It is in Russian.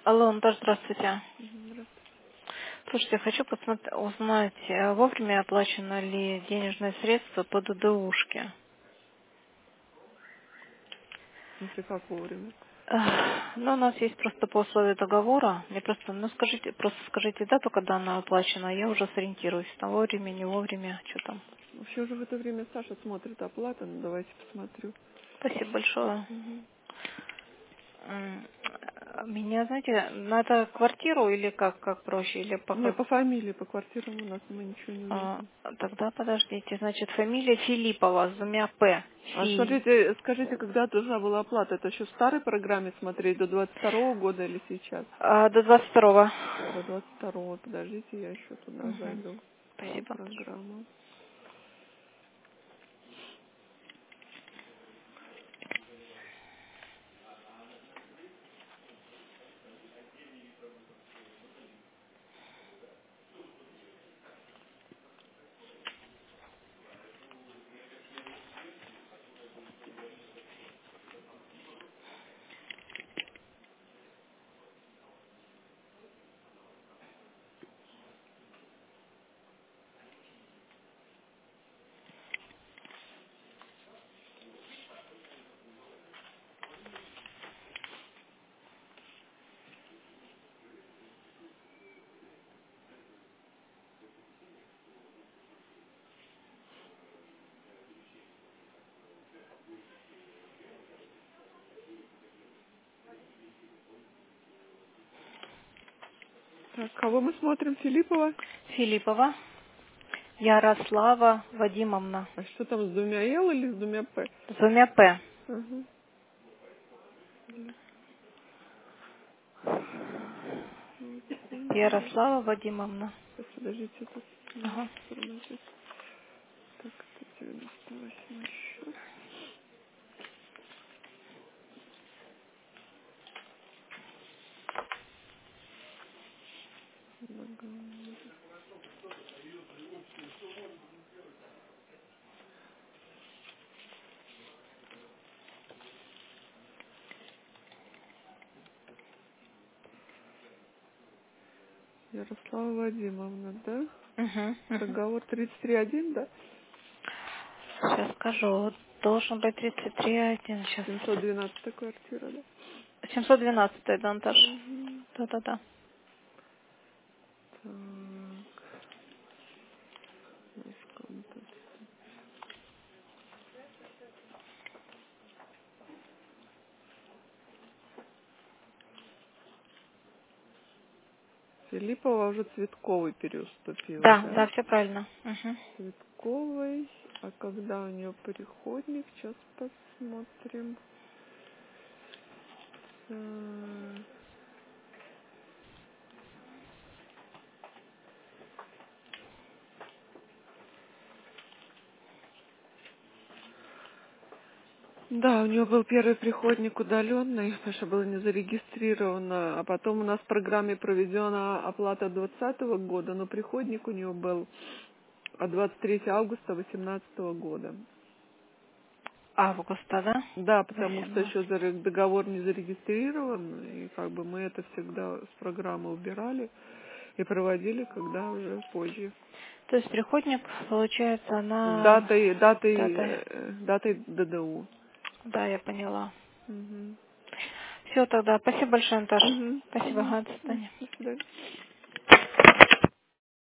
Алло, Наташа, здравствуйте. Здравствуйте. Слушайте, хочу узнать, вовремя оплачено ли денежные средства по ДДУшке. В смысле, как вовремя? Ну, у нас есть просто по условию договора. Мне просто скажите дату, когда она оплачена, а я уже сориентируюсь. Там вовремя, не вовремя, что там. Вообще уже в это время Саша смотрит оплату, ну давайте посмотрю. Спасибо большое. Угу. М, Меня, знаете, надо квартиру или как проще, или по Не, как? по фамилии, по квартирам у нас мы ничего не А, увидим. Тогда подождите, значит, фамилия Филиппова с двумя П. А скажите, когда должна была оплата? Это еще в старой программе смотреть, до 22-го года или сейчас? До 22-го. До 22-го, подождите, я еще туда Мгм. зайду. По Спасибо. программам. Так, кого мы смотрим? Филиппова? Филиппова Ярослава Вадимовна. А что там, с двумя Л или с двумя П? С двумя П. Ага. Ярослава Вадимовна. Сейчас, подождите, тут Ага. форматик. Так, это 98 счет. Ярослава Вадимовна, да? Угу, угу. Договор 33.1, да? Сейчас скажу. Должен быть 33.1. Сейчас. 712 квартира, да? 712, да, Наташ? Угу. Да-да-да. Так, расконтакт. Филиппова уже Цветковой переуступила, Да, да? да, все правильно. Угу. Цветковой. А когда у нее переходник? Сейчас посмотрим. Так. Да, у нее был первый приходник удаленный, потому что было не зарегистрировано, а потом у нас в программе проведена оплата 2020 года, но приходник у нее был от 23 августа 2018 года. Августа, да? Да, потому что 18. еще договор не зарегистрирован, и как бы мы это всегда с программы убирали и проводили, когда уже позже. То есть приходник, получается, С на датой, датой. датой ДДУ. Да, я поняла. Угу. Все тогда. Спасибо большое, Наташ. Угу. Спасибо. Угу. До свидания. До свидания.